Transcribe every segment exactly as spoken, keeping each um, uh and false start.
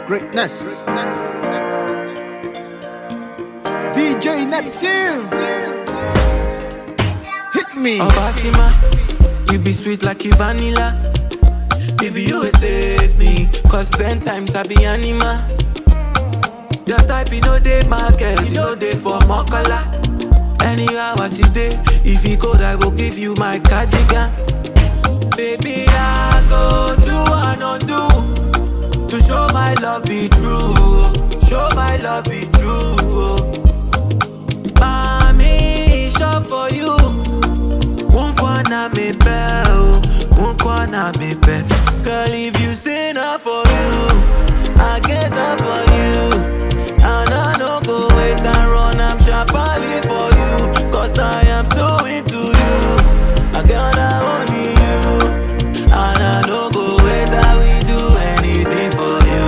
Greatness. D J Neptune. Hit me. Obasima, you be sweet like a vanilla. Baby, you will save me, cause ten times I be animal. Your type, you know they market, you know they for more color. Anyhow I see day, if you cold, I go give you my cardigan. Baby, I go do and undo to show my love be true, show my love be true. Mommy, shop for you. Won't wanna me bell, won't wanna me bell. Girl, if you say enough for you, I get that for you. And I don't go wait and run, I'm sharply for you. Cause I am so into you, I gotta only you. And I don't go wait that we do anything for you.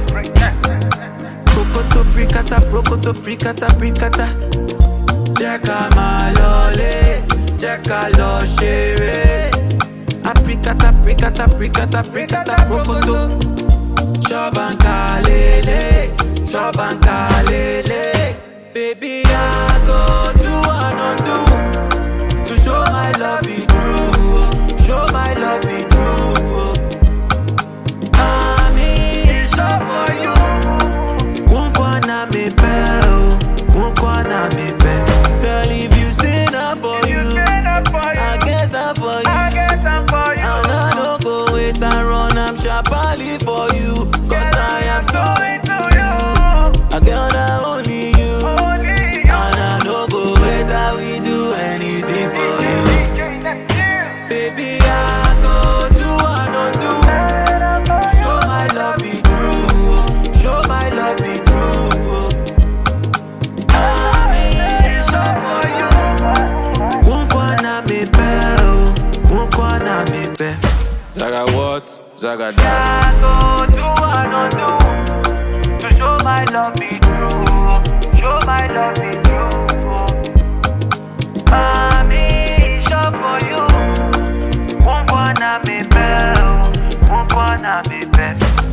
Prokoto prikata, prokoto prikata, prikata. Jeka malole, jeka lo shere. Aprikata, prikata, prikata, prikata, prokoto. Shobanka lele, shobanka lele. Baby, I go do and undo to show my love be true, show my love be true. I'm in shop for you. Won't wanna me bell, won't wanna me bell. Girl, if you say enough for you, I get that for you. And I don't go wait and run, I'm sharply for you. Cause I am so into you, I gotta only you. And I don't go wait that we do anything for you. Baby, I go do and undo to show my love be true, show my love be true. I'm in shop for you. Won't wanna me bell, won't wanna me bell. Zaga what? Zaga that. I go do and undo to show my love be true, show my love be true. I'm in shop for you. Won't wanna me bell, won't wanna me bell.